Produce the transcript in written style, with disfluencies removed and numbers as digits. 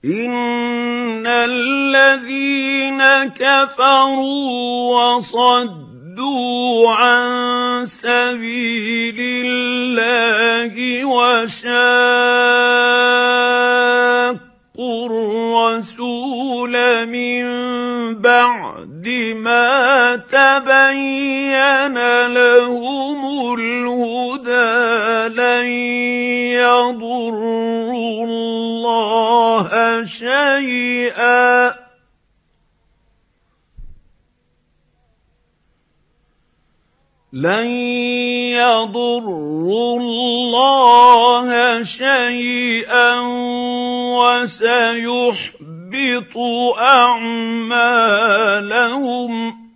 إن الذين كفروا وصدوا عن سبيل الله وشاقوا الرسول من بعد ما تبين لهم الهدى لن يضروا الله شيئا وسيحبط أعمالهم